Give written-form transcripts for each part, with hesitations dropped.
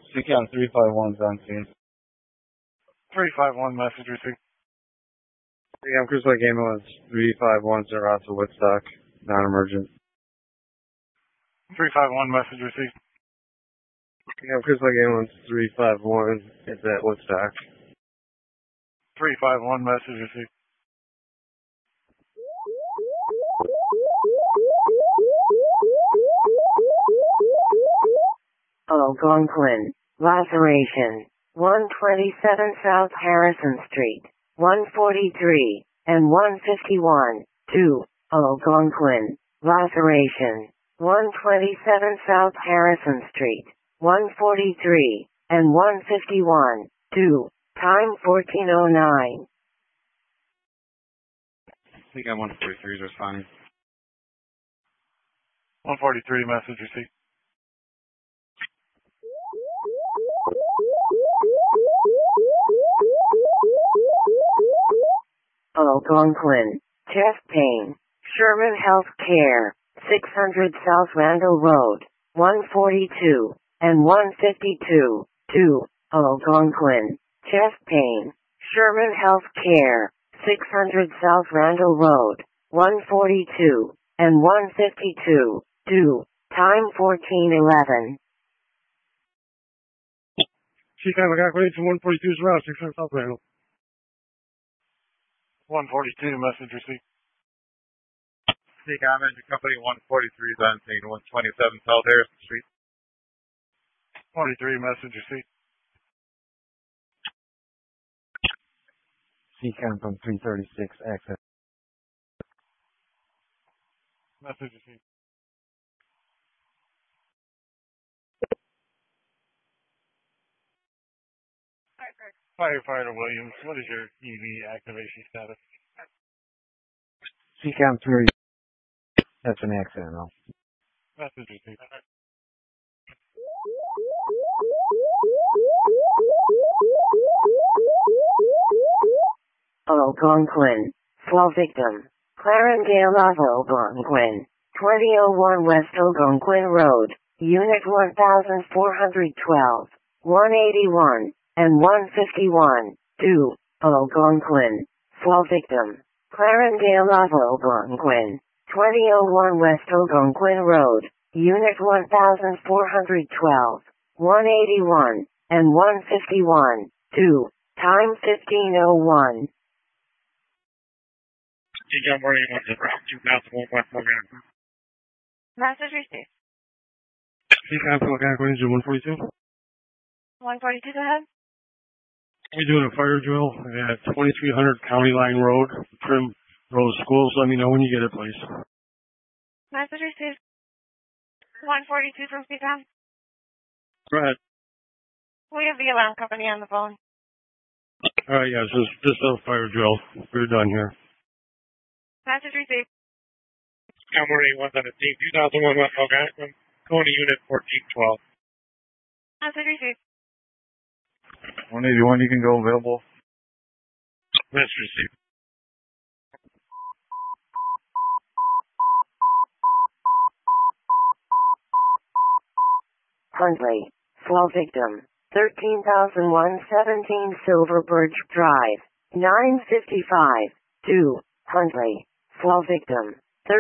Seacom 351's on scene. 351 message received. Seacom Cruise Light Ambulance 351's en route to Woodstock, non-emergent. 351 message received. Seacom Cruise Light Ambulance 351 is at Woodstock. 351 message received. Algonquin, laceration, 127 South Harrison Street, 143, and 151, 2, Algonquin, laceration, 127 South Harrison Street, 143, and 151, 2, time 1409. Seacom 143 is responding. 143 message received. Algonquin, chest pain, Sherman Health Care, 600 South Randall Road, 142, and 152, 2, Algonquin, chest pain, Sherman Health Care, 600 South Randall Road, 142, and 152, 2, time 1411. Seacom evacuated from 142's route, 600 South Randall. 142 message received. Seacom Engine Company 143 is on scene, 127 South Harrison Street. 43 message received. Seacom from 336 access. Message received. Firefighter Williams, what is your EV activation status? Seacom 3. That's an accident, though. Message received. Algonquin, fall victim, Clarendale of Algonquin, 2001 West Algonquin Road, Unit 1412, 181, and 151, 2, Algonquin, fall victim, Clarendale of Algonquin, 2001 West Algonquin Road, Unit 1412, 181, and 151, 2, time 1501. Seacom Morning 2001 West Algonquin. Message received. Seacom from Algonquin Engine 142. 142, go ahead. We're doing a fire drill at 2300 County Line Road, Prim Rose Schools. Let me know when you get it, please. Message received. 142 from Seacom. Go ahead. We have the alarm company on the phone. All right, yeah, so it's just a fire drill. We're done here. Message received. Seacom Morning 117 2001 West Algonquin, going to Unit 1412. Message received. 181, you can go available. Message received. Huntley, fall victim, 13,117 Silver Birch Drive, 955, 2, Huntley, fall victim,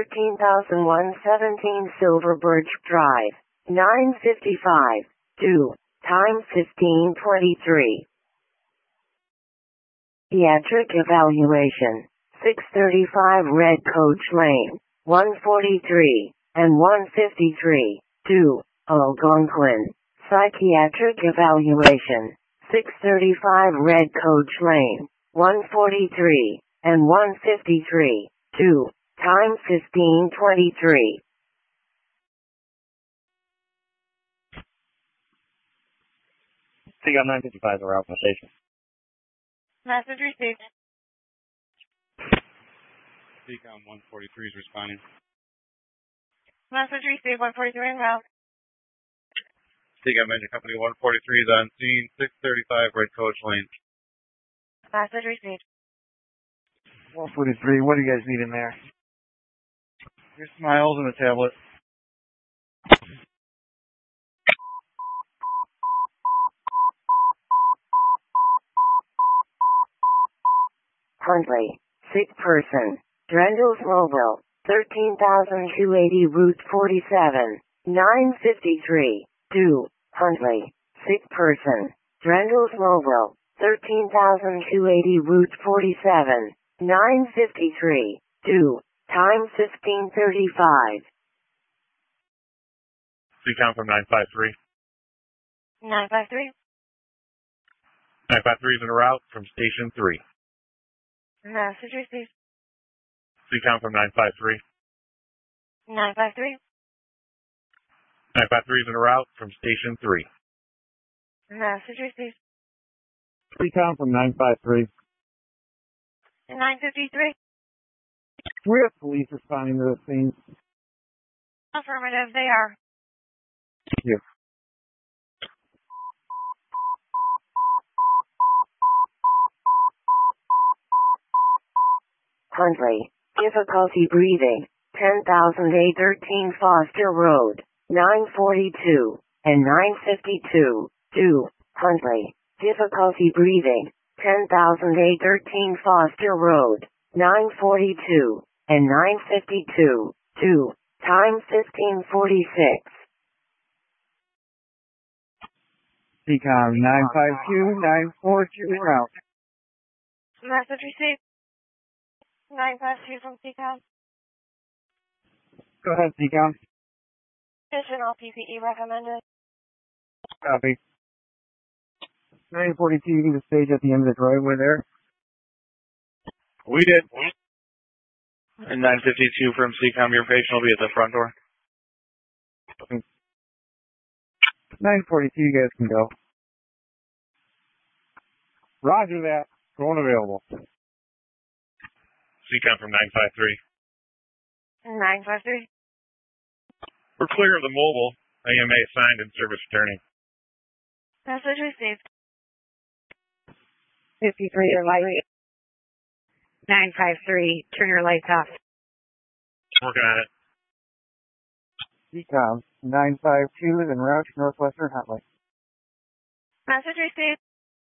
13,117 Silver Birch Drive, 955, 2, time 1523. Pediatric evaluation, 635 Red Coach Lane, 143, and 153, 2, Algonquin, psychiatric evaluation, 635 Red Coach Lane, 143, and 153, 2, time 1523. Seacom 955 is around the station. Message received. Seacom 143 is responding. Message received. 143 en route. Seacom Engine Company 143 is on scene, 635 Red Coach Lane. Message received. 143, what do you guys need in there? Your smiles and a tablet. Huntley, sick person. Drendel's Mobile, 13,280 Route 47, 953, 2, Huntley, sick person. Drendel's Mobile, 13,280 Route 47, 953, 2, time 15:35. Seacom from 953. 953. 953 is en route from Station 3. Message received. Seacom from 953. 953. 953 is en route from Station 3. Message received. Seacom from 953. 953. We have police responding to the scene. Affirmative, they are. Thank you. Huntley, difficulty breathing, 10,813 Foster Road, 942, and 952, 2, Huntley, difficulty breathing, 10,813 Foster Road, 942, and 952, 2, time 15:46. Seacom 952, 942, route. Message received. 952 from Seacom. Go ahead, Seacom. Additional PPE recommended. Copy. 942, you can just stage at the end of the driveway there. We did. And 952 from Seacom, your patient will be at the front door. 942, you guys can go. Roger that. Phone available. Seacom from 953. 953. We're clear of the mobile. AMA signed and service returning. Message received. 53 your light. 953, turn your lights off. Working on it. Seacom 952 is en route to Northwestern Huntley. Message received.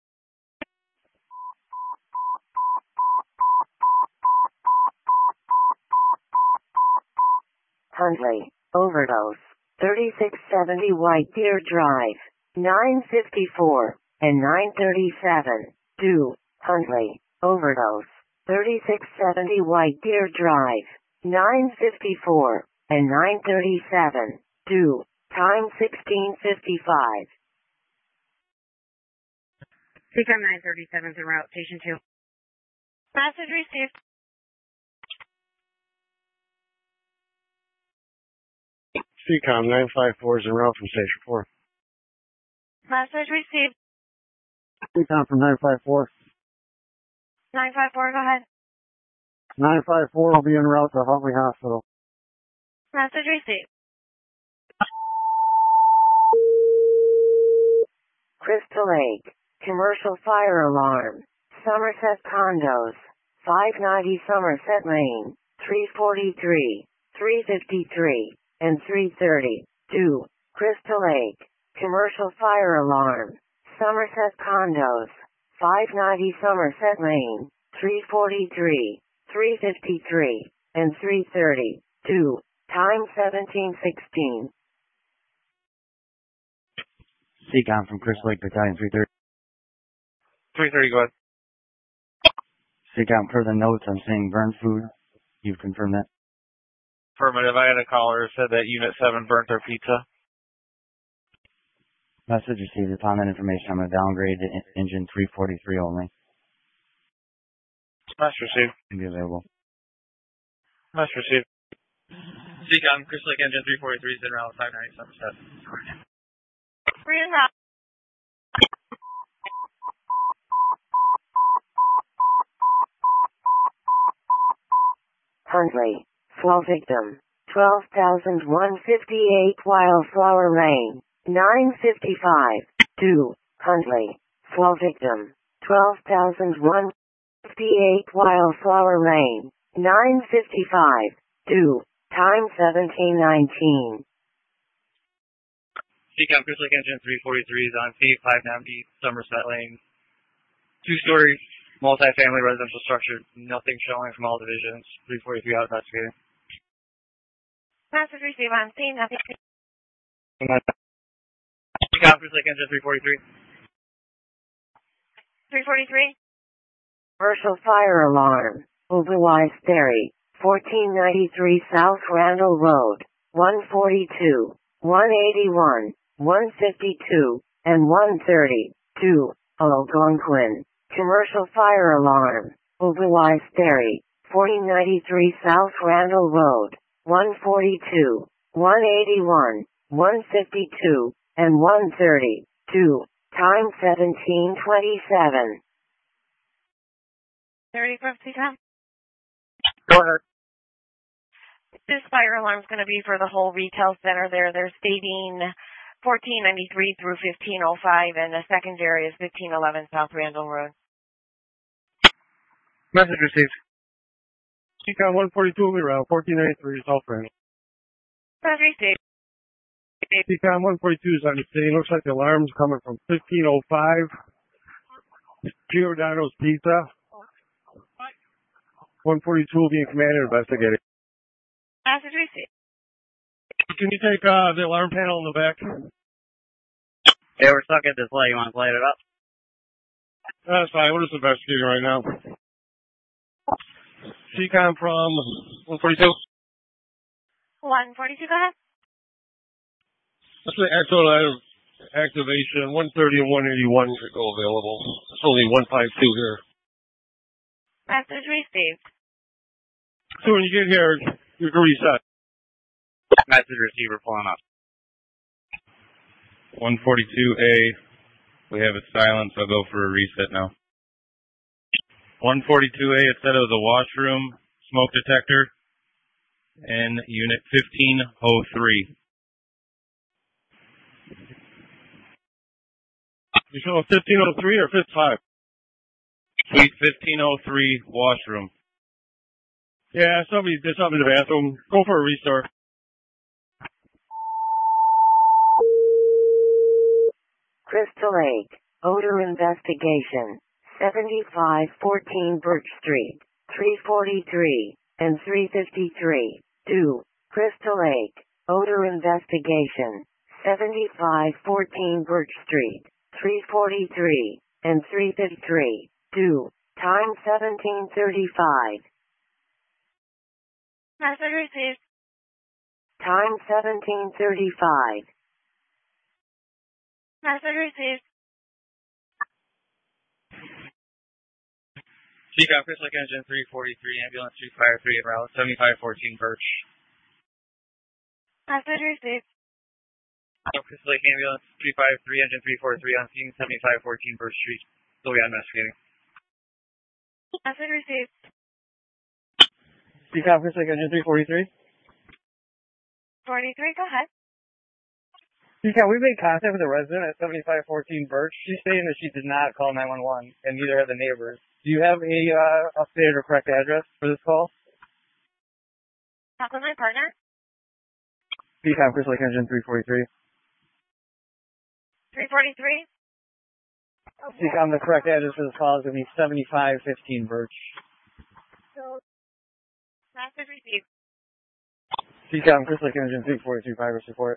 Huntley, overdose, 3670 White Deer Drive, 954, and 937, 2, Huntley, overdose, 3670 White Deer Drive, 954, and 937, 2, time 16:55. Seacom 937 is en route, Station 2. Message received. Seacom 954 is en route from Station 4. Message received. Seacom from 954. 954, go ahead. 954 will be en route to Huntley Hospital. Message received. Crystal Lake, commercial fire alarm, Somerset Condos, 590 Somerset Lane, 343, 353, and 330, 2, Crystal Lake, commercial fire alarm, Somerset Condos, 590 Somerset Lane, 343, 353, and 330, 2, time 17:16. Seacom from Crystal Lake Battalion 330. 330, go ahead. Seacom, per the notes, I'm saying burnt food. You've confirmed that? Affirmative. I had a caller who said that Unit 7 burnt their pizza. Message received. Upon that information, I'm going to downgrade to engine 343 only. Message received. Can be available. Message received. Seacom, Crystal Lake Engine 343 is en route 590 Somerset. Free en route. Huntley, fall victim, 12,158 Wildflower Lane, 955, 2, Huntley, fall victim, 12,158 Wildflower Lane, 955, 2, time 17:19. Seacom, Crystal Lake Engine 343 is on C590 Somerset Lane. 2-story Multifamily residential structure, nothing showing from all divisions. 343 out investigating. Message received on scene, nothing. Conference Lake Engine 343. 343. Commercial fire alarm. Overwise Ferry, 1493 South Randall Road, 142, 181, 152, and 130, 2, Algonquin. Commercial fire alarm. Overwise Ferry, 1493 South Randall Road, 142, 181, 152, and 130, 2, time 1727. 30 from CCOM. Go ahead. This fire alarm is going to be for the whole retail center there. They're stating 1493 through 1505, and the secondary is 1511 South Randall Road. Message received. CCOM 142 around 1493 South Randall. Message received. CCOM 142 is on the scene. Looks like the alarm's coming from 1505. Giordano's Pizza. 142 will be in command and investigating. Message received. Can you take the alarm panel in the back? Yeah, we're stuck at this light. You want to light it up? That's fine. We're just investigating right now. CCOM from 142. 142, go ahead. That's the actual activation. 130 and 181 should go available. It's only 152 here. Message received. So when you get here, you can reset. Message receiver pulling up. 142A, we have it silent, so I'll go for a reset now. 142A, it said it was a washroom smoke detector in unit 1503. You show 1503 or 55? Suite 1503 washroom. Yeah, somebody did something in the bathroom. Go for a restart. Crystal Lake, odor investigation, 7514 Birch Street, 343, and 353, 2, Crystal Lake, odor investigation, 7514 Birch Street, 343, and 353, 2, time 1735. Message received. Time 1735. Message received. CCOM Crystal Lake Engine 343, ambulance 253 en route, 7514 Birch. Message received. Crystal Lake ambulance 353, engine 343 on scene, 7514 Birch Street. Still be investigating. Message received. CCOM Crystal Lake Engine 343. 43, go ahead. CCOM, we made contact with a resident at 7514 Birch. She's saying that she did not call 911, and neither have the neighbors. Do you have a updated or correct address for this call? Talk with my partner. CCOM Crystal Lake Engine 343. 343. CCOM, the correct address for this call is going to be 7515 Birch. Message received. CCOM Crystal Lake Engine 343 Virus Report.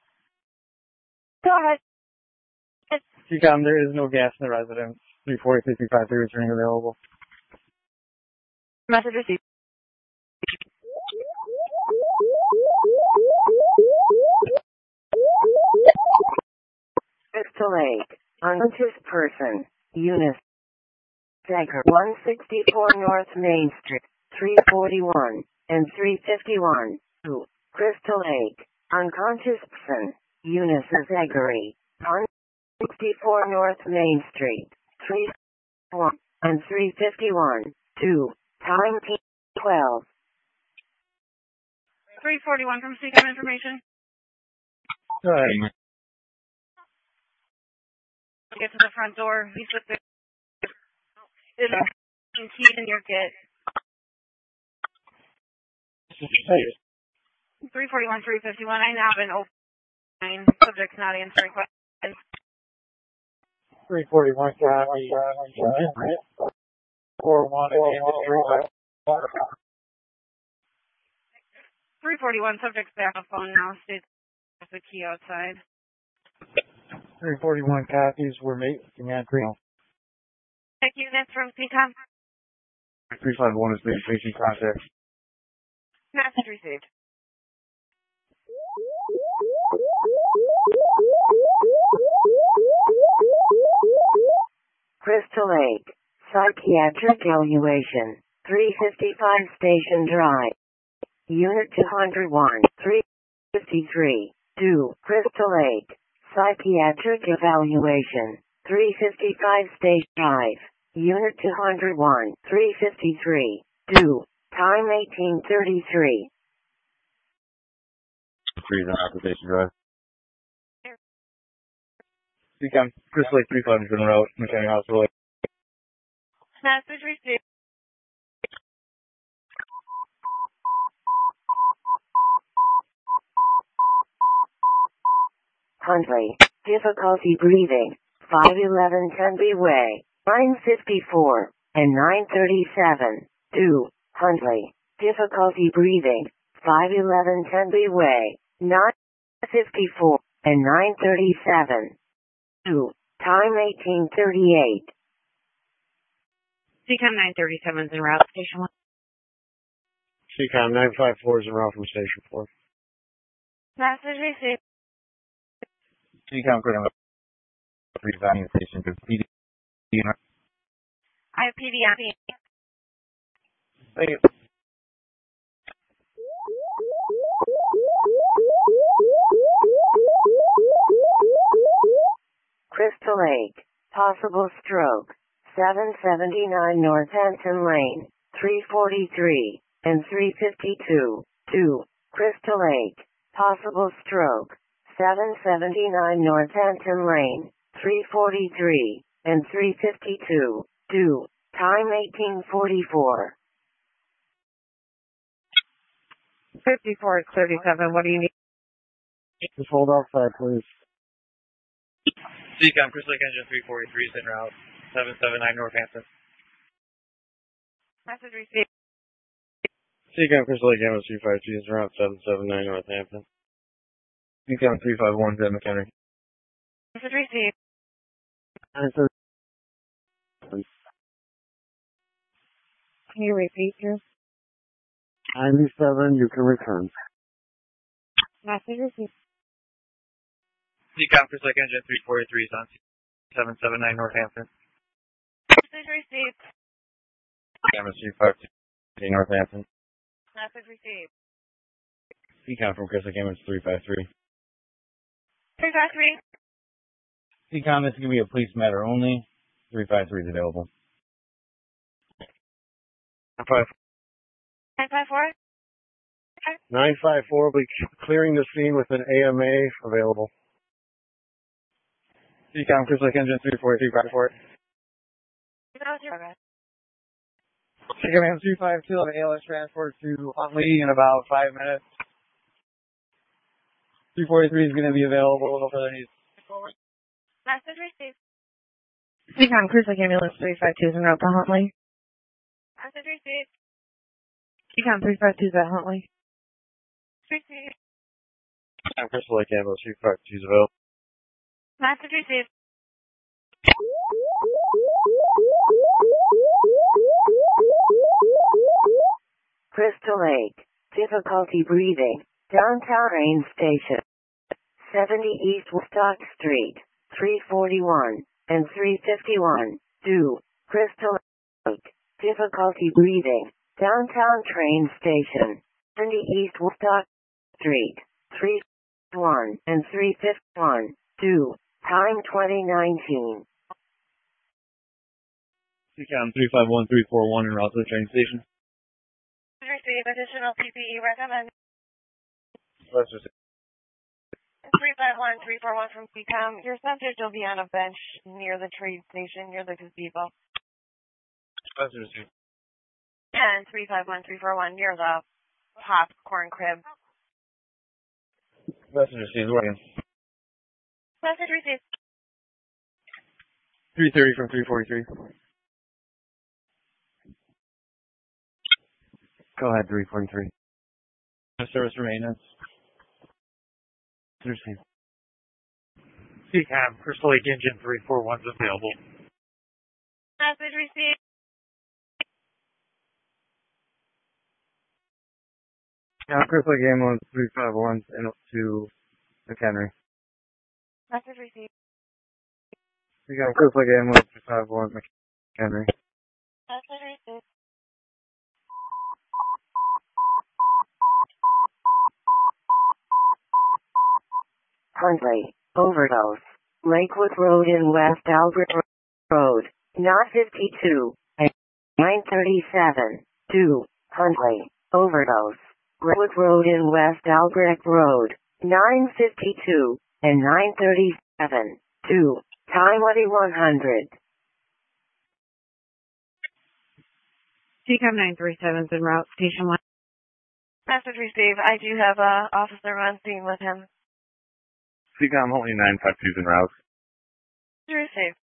Go ahead. CCOM, there is no gas in the residence. 343 353 returning available. Message received. Crystal Lake, unconscious person, Eunice Decker, 164 North Main Street, 341, and 351, 2, Crystal Lake, unconscious person, Eunice Zeggery, 164 North Main Street, 341, and 351, 2, time 12. 341 from CCOM information. Go ahead. Get to the front door. You slip it. There's a key in your kit. 341, 351. I now have an open subject not answering questions. 341, right? 341, subject's back on phone now. States the key outside. 341 copies. We're making at green. Check units from CCOM. 351 is being patient contact. Message received. Crystal Lake, psychiatric evaluation, 355 Station Drive. Unit 201, 353, 2, Crystal Lake, psychiatric evaluation, 355 Station Drive. Unit 201, 353, 2, time 1833. Freeze on application drive. CCOM, Crystal Lake 300 en route, McHenry Hospital. Message received. Huntley, difficulty breathing, 511 Tenby Way, 954, and 937, 2, Huntley, difficulty breathing, 511 Tenby Way, 954, and 937, 2, time 1838. CCOM 937 is en route, Station 1. CCOM 954 is en route from Station 4. Message received. CCOM critical. Revaluing station to PD. I have PD on me. Thank you. Crystal Lake, possible stroke, 779 Northampton Lane, 343, and 352, 2, Crystal Lake, possible stroke, 779 Northampton Lane, 343, and 352, 2, time 1844. 54 is 37. What do you need? Just hold outside, please. CCOM, Crystal Lake Engine 343 is en route, 779 Northampton. Message received. CCOM Crystal Lake Ambulance 353 is en route 779 Northampton. CCOM 351 is at McHenry. Message received. Can you repeat your 97, you can return. message received? CCOM, Crystal Lake Engine 343 is on 779 Northampton. Message received. Ambulance 352 Northampton. Message received. CCOM from Crystal Lake Ambulance 353. 353. CCOM, this is going to be a police matter only. 353 is available. 954. 954 will be clearing the scene with an AMA available. CCOM, Crystal Lake Engine 343, report. CCOM 352 on the ALS transport to Huntley in about 5 minutes. 343 is going to be available. No further needs. Message received. CCOM Crystal Lake Ambulance 352 is en route to Huntley. Message received. CCOM 352 is at Huntley. Received. Crystal Lake Ambulance 352 is available. Message received. Crystal Lake, difficulty breathing, downtown train station, 70 East Woodstock Street, 341, and 351, 2, Crystal Lake, difficulty breathing, downtown train station, 70 East Woodstock Street, 341, and 351, 2, time 2019. CCOM 351341 en route to the train station. Receive additional PPE recommend. Let's just 351341 from CCOM. Your subject will be on a bench near the trade station, near the gazebo. let's just And 351341 near the popcorn crib. Messenger is working. Message received. 330 from 343. Go ahead, 343. Service for maintenance. Received. CCAM, Crystal Lake Engine 341's available. Message received. Yeah, Crystal Lake Ambulance 351 and up to McHenry. Message received. We got Crystal Lake Ambulance 351 McHenry. Message received. Huntley, overdose. Lakewood Road in West Albert Road, not 52, and 937, 2, Huntley, overdose. Lakewood Road in West Albrecht Road, 952, and 937, 2, time 2100. CCAM 937's en route, Station 1. Message received. I do have a officer on scene with him. CCOM only 952's en route. Received.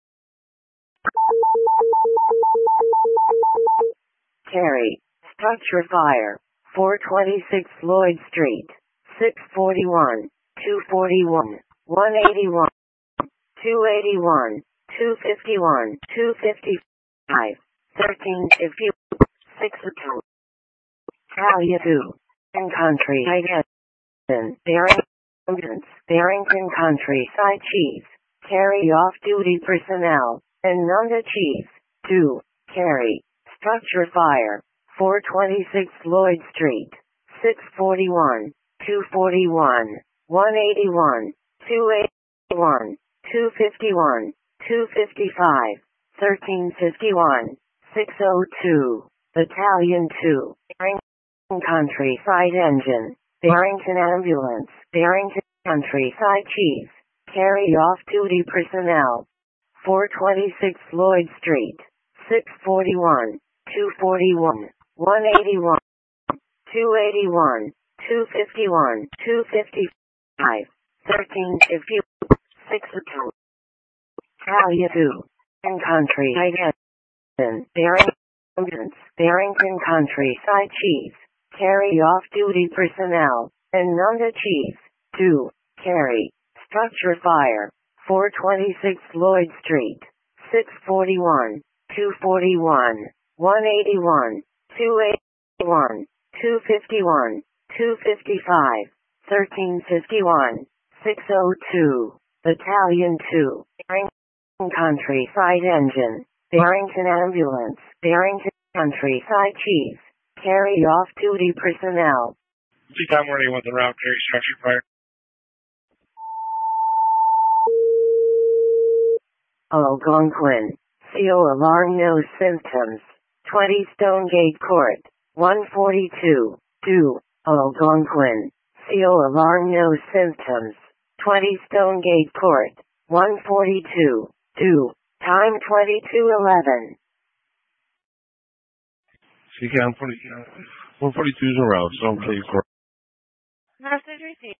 Terry, structure fire, 426 Lloyd Street, 641, 241, 181, 281, 251, 255, 1350, 62, Talia 2, and Country Identity, Barrington Countryside Chief, carry off-duty personnel, and Nunda Chief, 2, carry, structure fire, 426 Lloyd Street, 641, 241, 181, 281, 251, 255, 1351, 602, Battalion 2, Barrington Countryside Engine, Barrington Ambulance, Barrington Countryside Chief, carry off-duty personnel, 426 Lloyd Street, 641, 241, 181, 281, 251, 255, 1350, 62, Talia 2, and Country Identity, Barrington Countryside Chief, carry off-duty personnel, and Nunda Chief, 2, carry, structure fire, 426 Lloyd Street, 641, 241, 181, 281, 251, 255, 1351, 602, Battalion 2, Barrington Countryside Engine, Barrington Ambulance, Barrington Countryside Chief, carry off-duty personnel. CCAM 181's en route, carry structure fire. Algonquin, CO alarm no symptoms, 20 Stonegate Court, 142, 2, Algonquin, CO alarm no symptoms, 20 Stonegate Court, 142, 2, time 2211. CCAM 142's en route, Stonegate Court. Message received.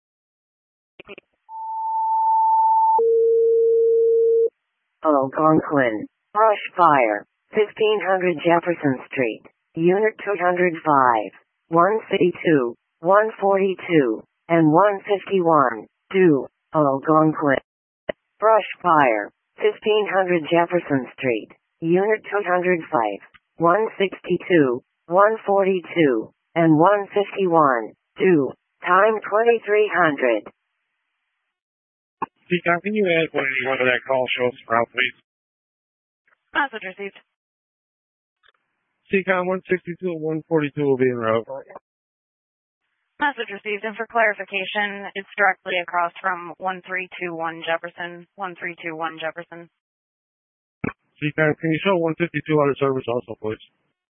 Algonquin, brush fire, 1500 Jefferson Street, Unit 205, 152, 142, and 151, 2, Algonquin. Brush fire, 1500 Jefferson Street, Unit 205, 162, 142, and 151, 2, time 2300. CCAM, can you add 181 to that call? Show us around, please. Message received. CCAM 162 and 142 will be en route. Message received. And for clarification, it's directly across from 1321 Jefferson. 1321 Jefferson. CCAM, can you show 152 out of service also, please?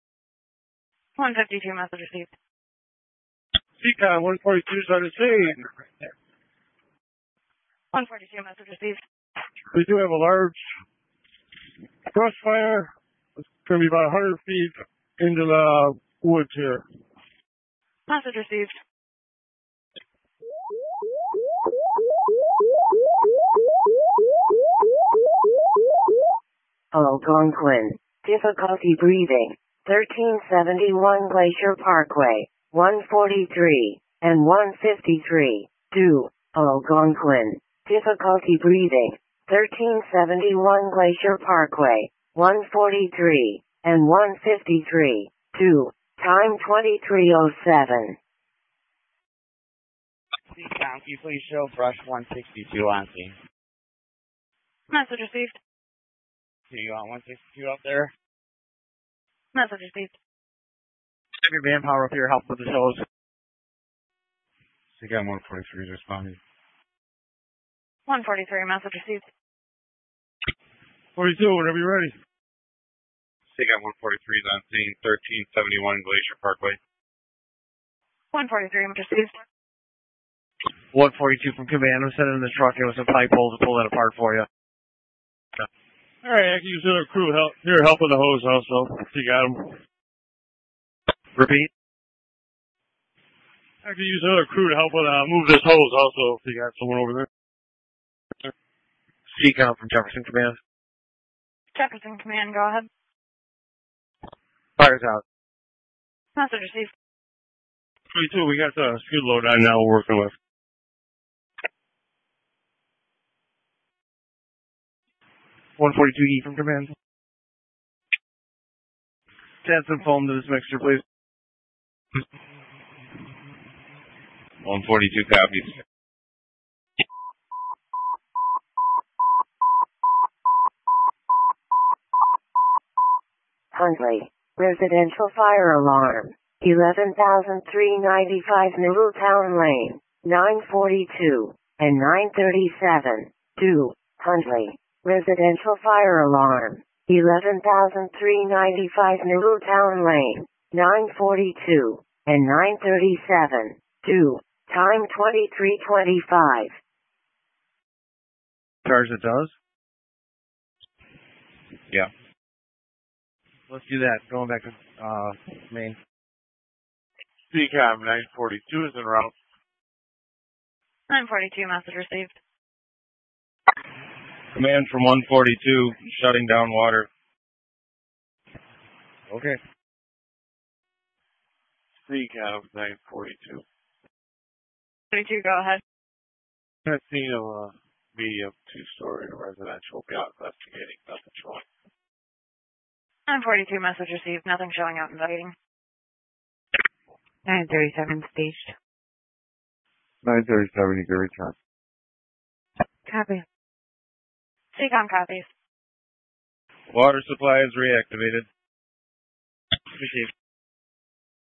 152 message received. CCAM 142 is on the scene. 142 message received. We do have a large brush fire. It's going to be about 100 feet into the woods here. Message received. Algonquin, difficulty breathing, 1371 Glacier Parkway, 143, and 153, due, Algonquin, difficulty breathing, 1371 Glacier Parkway, 143, and 153, due, time 23:07. Can you please show brush 162 on scene? Message received. Do you want 162 up there? Message received. Have your manpower up here help with this hose. CCAM 143 is responding. 143, message received. 42, whenever you're ready. CCAM 143 is on scene, 1371 Glacier Parkway. 143, message received. 142 from command. I'm sending the truck in with some pipe holes to pull that apart for you. All right, I can use another crew help here, help with the hose also. If you got them. Repeat. I could use another crew to help with move this hose also. If you got someone over there. CCOM from Jefferson Command. Jefferson Command, go ahead. Fire's out. Message received. 22, we got the skid load on now we're working with. 142E from command. Add some foam to this mixture, please. 142 copies. Huntley, residential fire alarm, 11,395 Middletown Lane, 942, and 937, due, Huntley, residential fire alarm, 11,395 Middletown Lane, 942, and 937, due, time 23:25. Charge it does? Yeah. Let's do that. Going back to main. CCAM 942 is en route. 942, message received. Command from 142, shutting down water. Okay. CCAM 942. 42, go ahead. I've seen a medium two-story residential. Got investigating. Nothing showing. 942, message received. Nothing showing out invading. 937 staged. 937, you can return. Copy. CCOM copies. Water supply is reactivated. Received.